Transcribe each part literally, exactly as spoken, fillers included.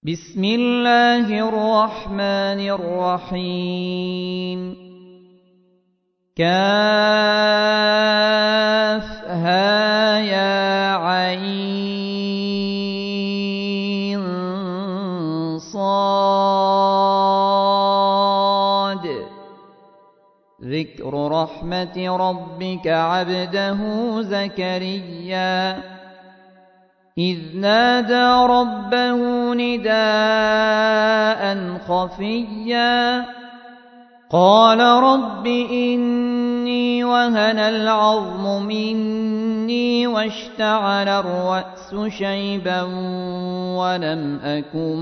بسم الله الرحمن الرحيم كافها يا عين صاد ذكر رحمة ربك عبده زكريا إذ نادى ربه نداء خفيا قال رب إني وهن العظم مني واشتعل الرأس شيبا ولم أكن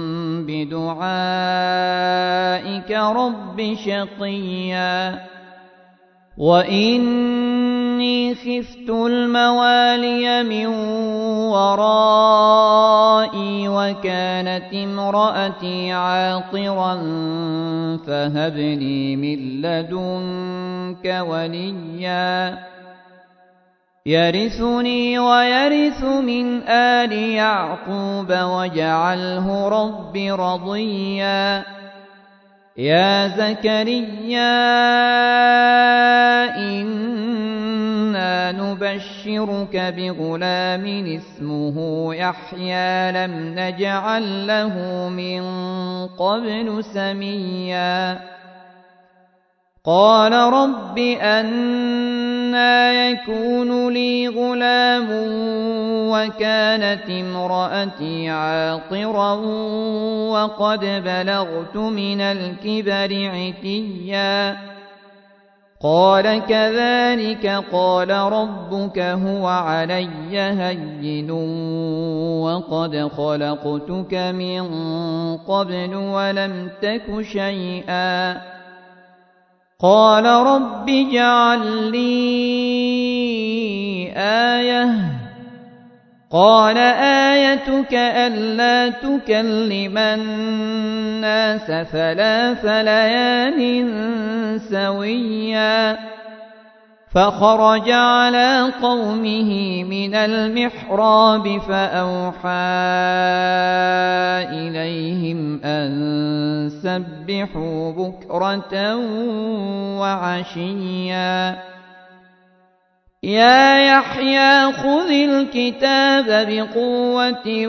بدعائك رب شقيا وإني خفت الموالي من ورائي وكانت امرأتي عاقرا فهب لي من لدنك وليا يرثني ويرث من آل يعقوب واجعله رب رضيا يا زكريا إنا نبشرك بغلام اسمه يحيى لم نجعل له من قبل سميا قال رب أنى يكون لي غلام وكانت امرأتي عاقرا وقد بلغت من الكبر عتيا قال كذلك قال ربك هو علي هين وقد خلقتك من قبل ولم تك شيئا قال رب اجعل لي آية قال آيتك ألا تكلم الناس ثلاث ليال سويا فخرج على قومه من المحراب فأوحى إليهم أن سبحوا بكرة وعشيا يا يحيى خذ الكتاب بقوة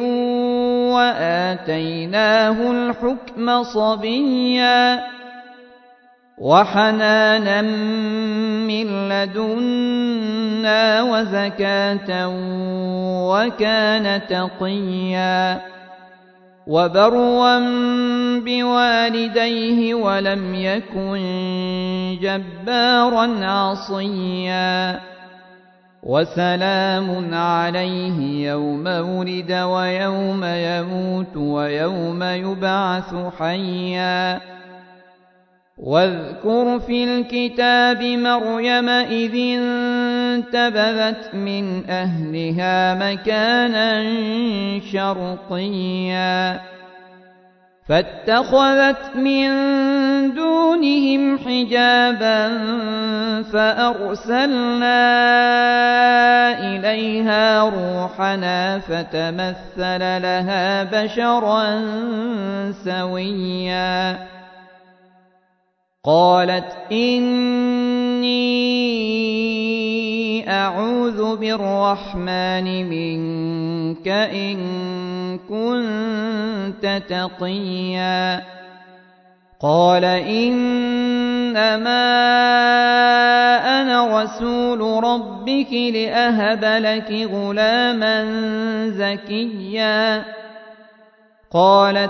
وآتيناه الحكم صبيا وحنانا من لدنا وزكاة وكان تقيا وبرا بوالديه ولم يكن جبارا عصيا وسلام عليه يوم ولد ويوم يموت ويوم يبعث حيا واذكر في الكتاب مريم إذ انتبذت من أهلها مكانا شرقيا فاتخذت من دونهم حجابا فأرسلنا إليها روحنا فتمثل لها بشرا سويا قالت إني أعوذ بالرحمن منك إن كنت تقيا قال إنما أنا رسول ربك لأهب لك غلاما زكيا قالت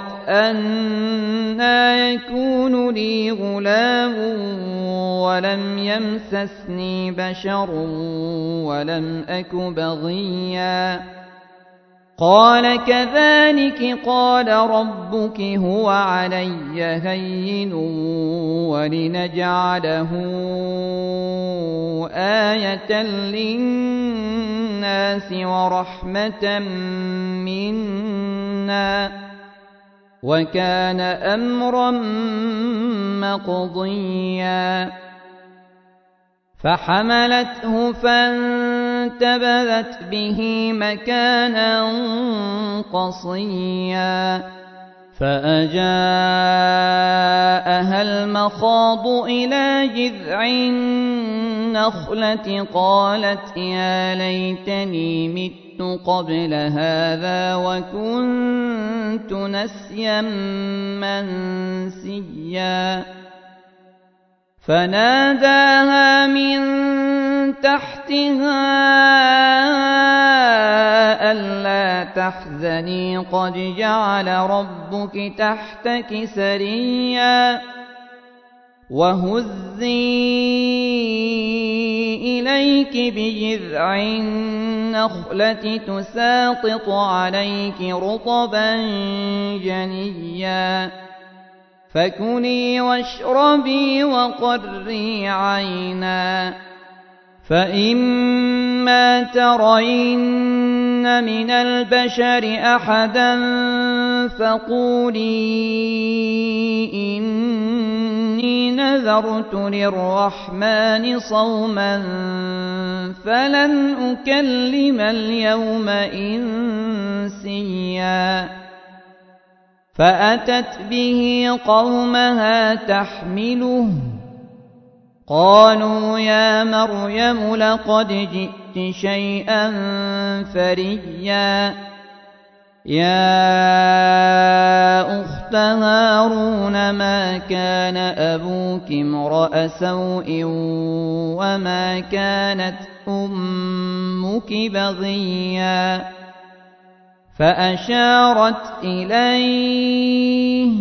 أنى يكون لي غلام ولم يمسسني بشر ولم أك بغيا قال كذلك قال ربك هو علي هين ولنجعله آية للناس ورحمة منا وكان أمرا مقضيا فحملته فانتبذت به مكانا قصيا فأجاءها المخاض إلى جذع النخلة قالت يا ليتني مت قبل هذا وكنت نسيا منسيا فناداها من تحتها ألا تحزني قد جعل ربك تحتك سريا وهزي إليك بجذع النخلة تساقط عليك رطبا جنيا فكلي واشربي وقري عينا فإما ترين من البشر أحدا فقولي إني نذرت للرحمن صوما فلن أكلم اليوم إنسيا فأتت به قومها تحمله قالوا يا مريم لقد جئت شيئا فريا يا أخت هارون ما كان أبوك امرأ سوء وما كانت أمك بغيا فأشارت إليه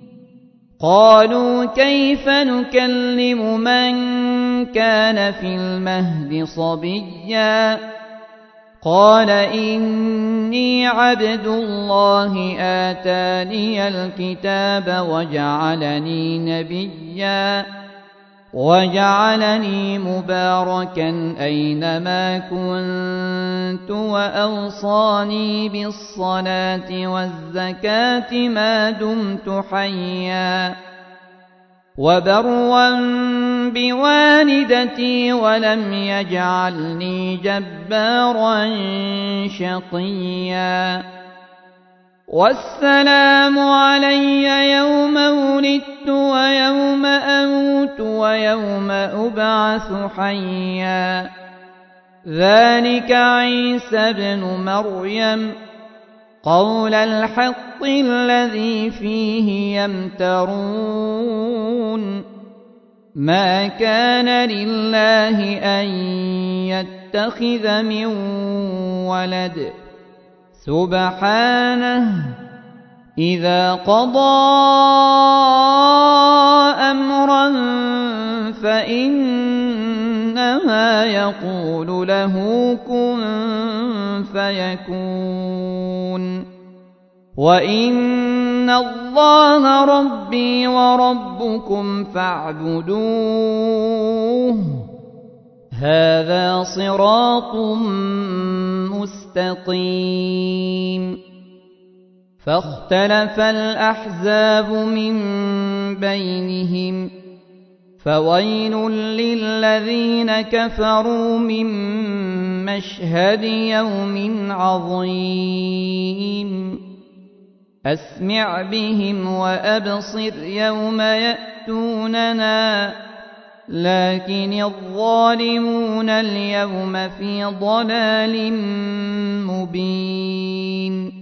قالوا كيف نكلم من كان في المهد صبيا قال إني عبد الله آتاني الكتاب وجعلني نبيا وجعلني مباركا أينما كنت وأوصاني بالصلاة والزكاة ما دمت حيا وبرا بوالدتي ولم يجعلني جبارا شقيا والسلام علي يوم ولدت ويوم أموت ويوم أبعث حيا ذلك عيسى ابن مريم قول الحق الذي فيه يمترون ما كان لله أن يتخذ من ولد سبحانه إذا قضى أمرا فإنما يقول له كن فيكون وإن الله ربي وربكم فاعبدوه هذا صراط مستقيم فاختلف الأحزاب من بينهم فويل للذين كفروا من مشهد يوم عظيم أسمع بهم وأبصر يوم يأتوننا لكن الظالمون اليوم في ضلال مبين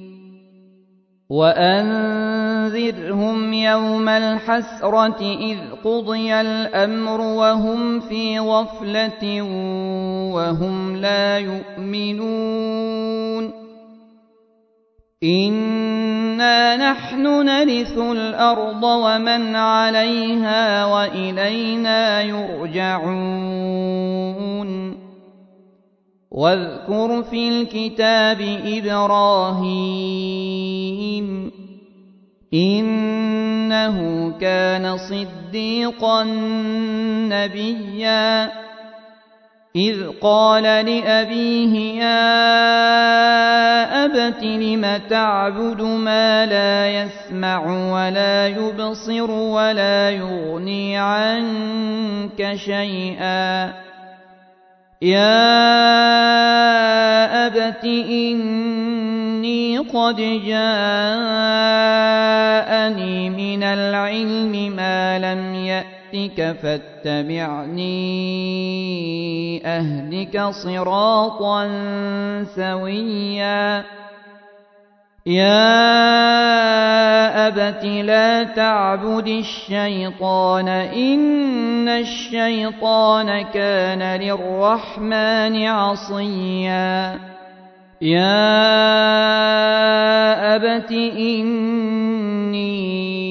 وأنذرهم يوم الحسرة إذ قضي الأمر وهم في غفلة وهم لا يؤمنون إنا نحن نرث الأرض ومن عليها وإلينا يرجعون واذكر في الكتاب إبراهيم إنه كان صديقا نبيا إذ قال لأبيه يا أبت لم تعبد ما لا يسمع ولا يبصر ولا يغني عنك شيئا يا أبت إني قد جاءني يأتك فاتبعني أهدك صراطا سويا يا أبت لا تعبد الشيطان إن الشيطان كان للرحمن عصيا يا أبت إني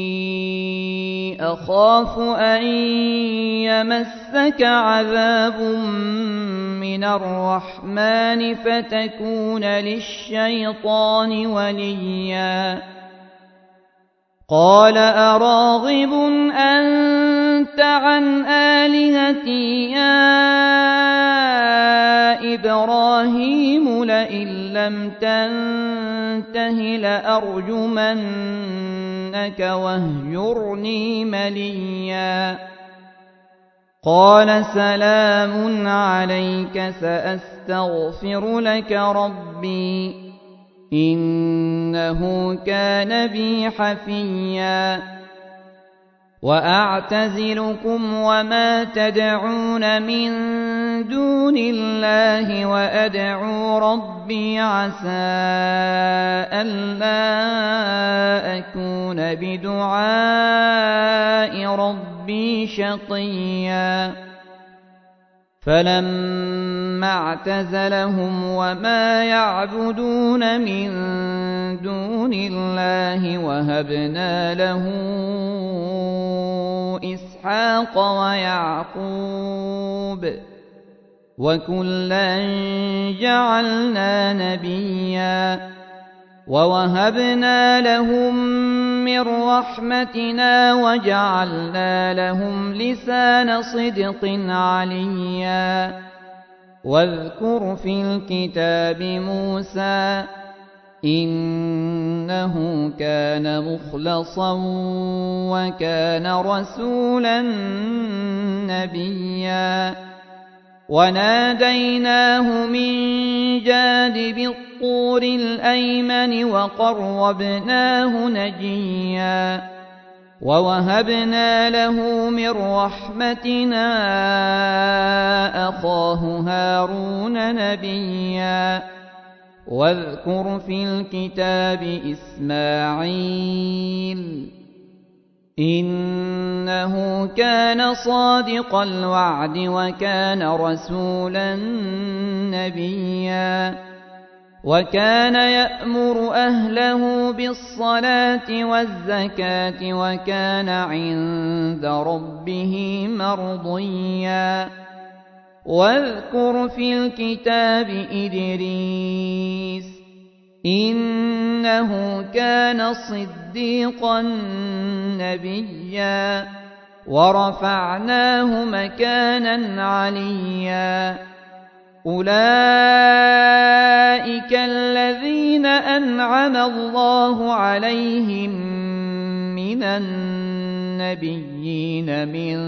أخاف أن يمسك عذاب من الرحمن فتكون للشيطان وليا قال أراغب أنت عن آلهتي يا إبراهيم لئن لم تنته لأرجمنك واهجرني مليا قال سلام عليك سأستغفر لك ربي إنه كان بي حفيا وأعتزلكم وما تدعون من دون الله وأدعو ربي عسى ألا أكون بدعاء ربي شقيا فلما اعتزلهم وما يعبدون من دون الله وهبنا له إسحاق ويعقوب وكلا جعلنا نبيا ووهبنا لهم من رحمتنا وجعلنا لهم لسان صدق عليا واذكر في الكتاب موسى إنه كان مخلصا وكان رسولا نبيا وناديناه من جانب الطور الأيمن وقربناه نجيا ووهبنا له من رحمتنا أخاه هارون نبيا واذكر في الكتاب إسماعيل إنه كان صادق الوعد وكان رسولا نبيا وكان يأمر أهله بالصلاة والزكاة وكان عند ربه مرضيا واذكر في الكتاب إدريس إنه كان صديقا نبيا ورفعناه مكانا عليا أولئك الذين أنعم الله عليهم من النبيين من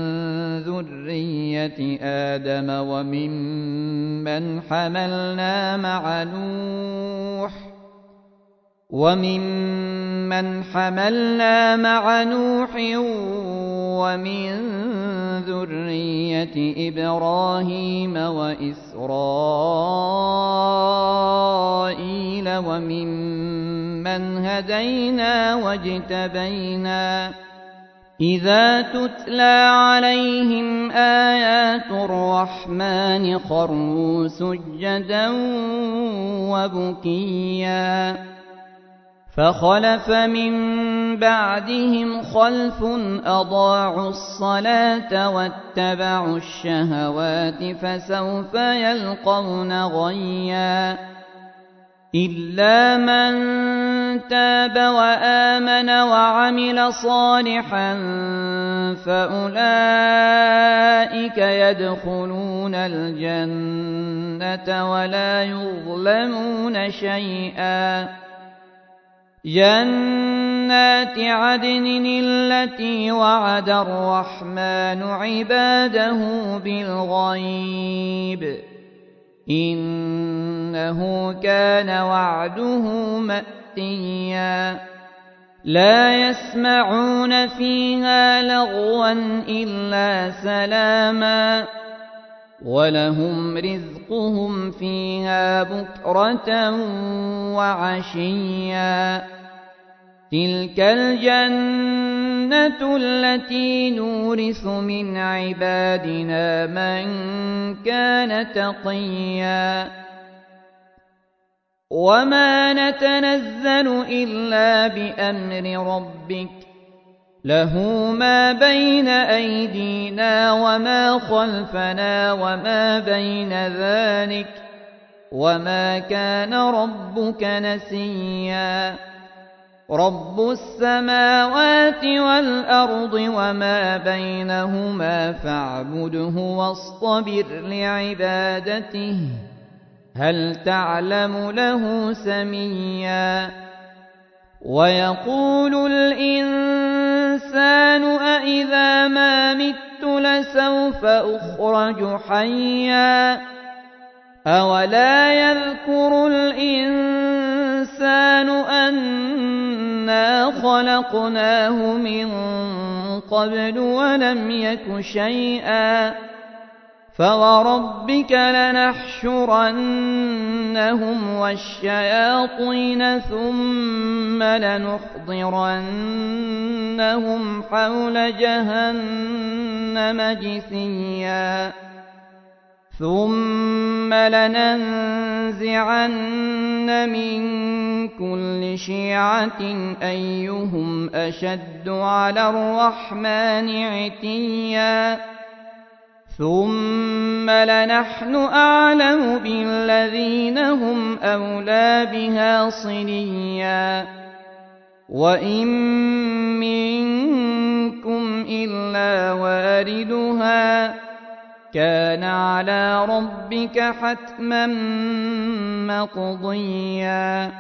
ذرية آدم وممن حملنا مع نوح وممن حملنا مع نوح ومن ذرية إبراهيم وإسرائيل وممن هدينا واجتبينا إذا تتلى عليهم آيات الرحمن خروا سجدا وبكيا فخلف من بعدهم خلف أضاعوا الصلاة واتبعوا الشهوات فسوف يلقون غيا إلا من تاب وآمن وعمل صالحا فأولئك يدخلون الجنة ولا يظلمون شيئا جنات عدن التي وعد الرحمن عباده بالغيب إنه كان وعده مأتيا لا يسمعون فيها لغوا إلا سلاما ولهم رزقهم فيها بكرة وعشيا تلك الجنة التي نورث من عبادنا من كان تقيا وما نتنزل إلا بأمر ربك له ما بين أيدينا وما خلفنا وما بين ذلك وما كان ربك نسيا رب السماوات والأرض وما بينهما فاعبده واصطبر لعبادته هل تعلم له سميا ويقول الإنسان أإذا ما مت لسوف أخرج حيا أولا يذكر الإنسان أنا خلقناه من قبل ولم يك شيئا فوربك لنحشرنهم والشياطين ثم لنحضرنهم حول جهنم جثيا ثم لننزعن من كل شيعة أيهم أشد على الرحمن عتيا ثم لنحن أعلم بالذين هم أولى بها صليا وإن منكم إلا واردها كان على ربك حتما مقضيا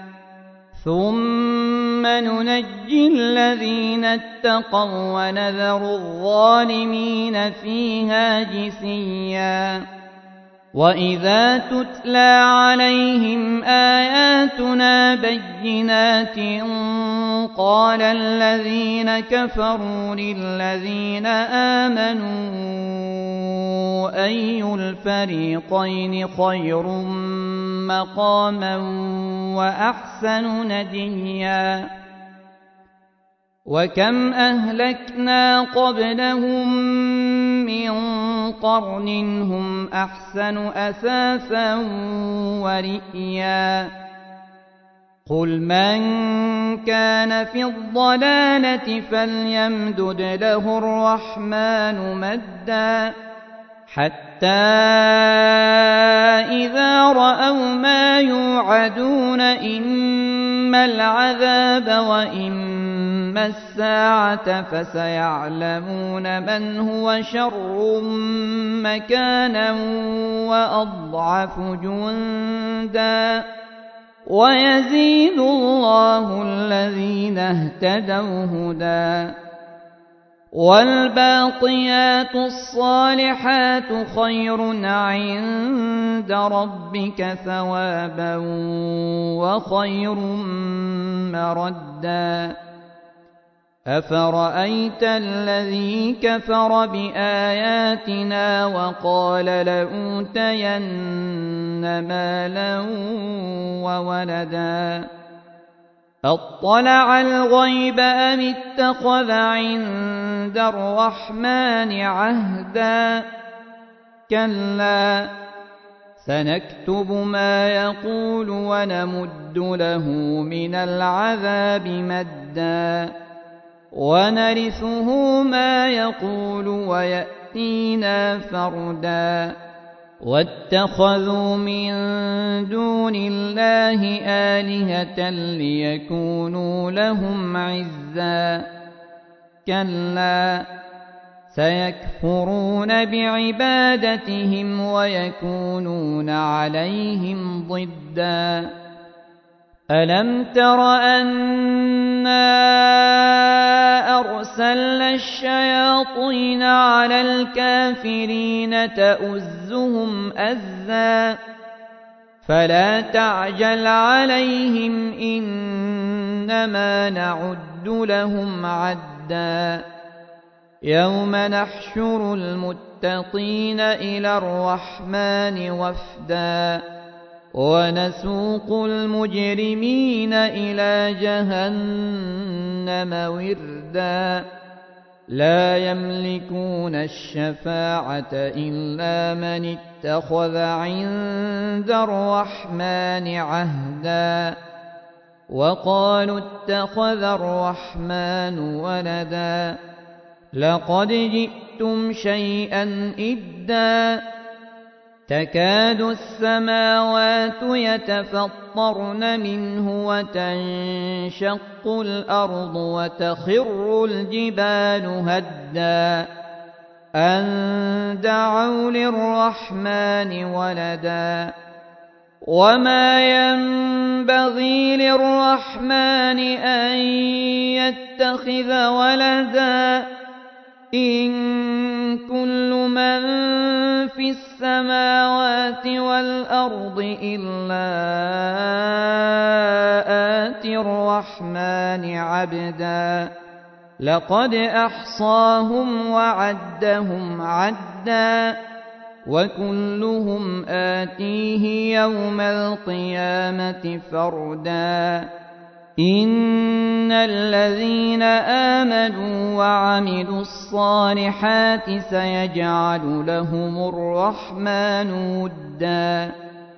ثم ننجي الذين اتقوا ونذر الظالمين فيها جثيا وإذا تتلى عليهم آياتنا بينات قال الذين كفروا للذين آمنوا أي الفريقين خير مقاما وأحسن نديا وكم أهلكنا قبلهم من قرن هم أحسن أثاثا ورئيا قل من كان في الضلالة فليمدد له الرحمن مدا حتى إذا رأوا ما يوعدون إما العذاب وإما الساعة فسيعلمون من هو شر مكانا وأضعف جندا ويزيد الله الذين اهتدوا هدى والباقيات الصالحات خير عند ربك ثوابا وخير مردا أفرأيت الذي كفر بآياتنا وقال لأوتين مالا وولدا أطلع الغيب أم اتخذ عند الرحمن عهدا كلا سنكتب ما يقول ونمد له من العذاب مدا ونرثه ما يقول ويأتينا فردا واتخذوا من دون الله آلهة ليكونوا لهم عزا كلا سيكفرون بعبادتهم ويكونون عليهم ضدا ألم تر أنا أرسلنا الشياطين على الكافرين تؤزهم أزا فلا تعجل عليهم إنما ما نعد لهم عدا يوم نحشر المتقين إلى الرحمن وفدا ونسوق المجرمين إلى جهنم وردا لا يملكون الشفاعة إلا من اتخذ عند الرحمن عهدا وقالوا اتخذ الرحمن ولدا لقد جئتم شيئا إدا تكاد السماوات يتفطرن منه وتنشق الأرض وتخر الجبال هدا أن دعوا للرحمن ولدا وما ينبغي للرحمن أن يتخذ ولدا إن كل من في السماوات والأرض إلا آتي الرحمن عبدا لقد أحصاهم وعدهم عدا وكلهم آتيه يوم القيامة فردا إن الذين آمنوا وعملوا الصالحات سيجعل لهم الرحمن ودا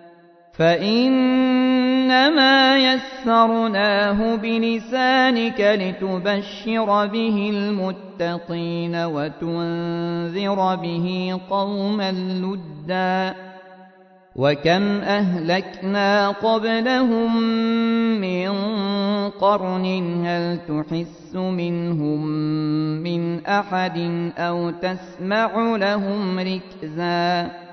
فإنما يسرناه بلسانك لتبشر به المتقين وتنذر به قوما لدا وكم أهلكنا قبلهم من قرن هل تحس منهم من أحد أو تسمع لهم ركزا